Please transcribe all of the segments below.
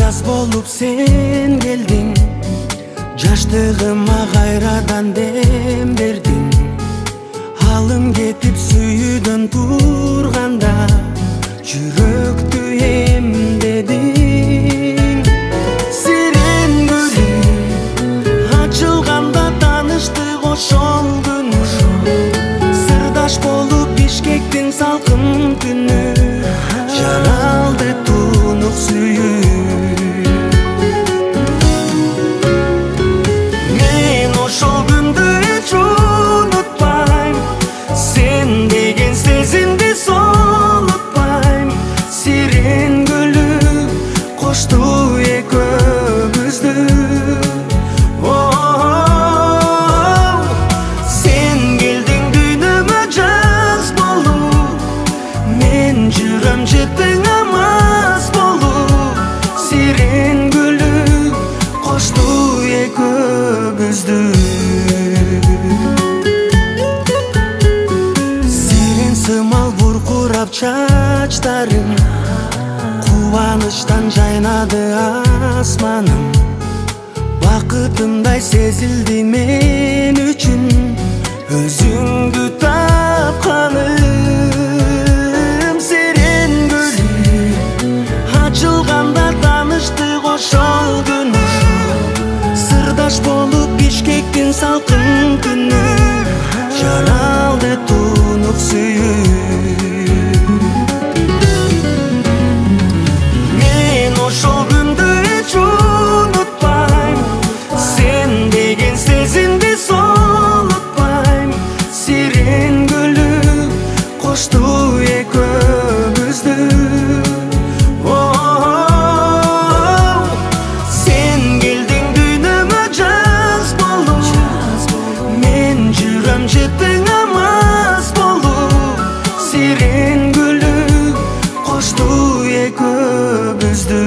жаз болуп сен келдиң, жаштыгыма кайрадан дем бердиң. Алым кетип сүйүүдөн турганда жүрөктү эмдедиң. Сирен гүлү ачылганда тааныштык ошол күнү, сырдаш болуп Бишкектин салкын түнү, жаралды тунук сүйүү. Мен ошол күндү эч унутпайм, сен деген сезимди солутпайм. Сирен гүлү кошту экөөбүздү. Сен келдиң дүйнөмө жаз болуп, мен жүрөм жетиңе мас болуп. Сирен гүлү кошту экөөбүздү. Сирен сымал буркурап чачтарың, кубанычтан жайнады асманым. Бакытымдай сезилди мен үчүн өзүңдү тапканым. Сирен гүлү ачылганда тааныштык ошол күнү, сырдаш болуп Бишкектин салкын түнү, жаралды тунук сүйүү. Мен ошол күндү эч унутпайм, сен деген сезимди солутпайм. Сирен гүлү кошту экөөбүздү. Сен келдиң дүйнөмө жаз болуп, мен жүрөм жетиңе мас болуп. Сирен гүлү кошту экөөбүздү.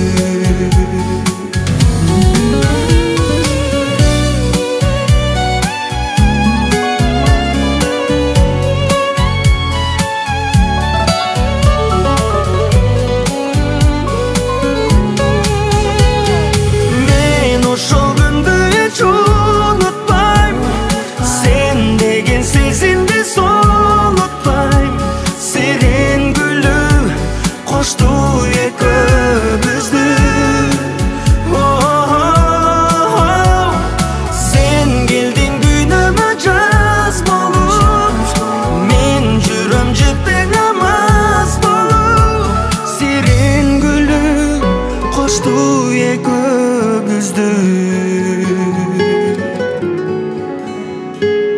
Мен ошол күндү эч унутпайм, сен деген сезимди солутпайм. Сирен гүлү кошту экөөбүздү. Сен келдиң дүйнөмө жаз болуп, мен жүрөм жетиңе мас болуп. Сирен гүлү кошту экөөбүздү.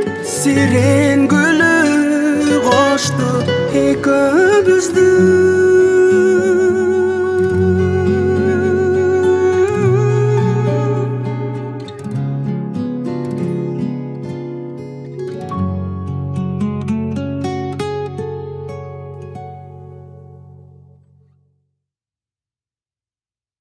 Сирен гүлү кошту экөөбүздү.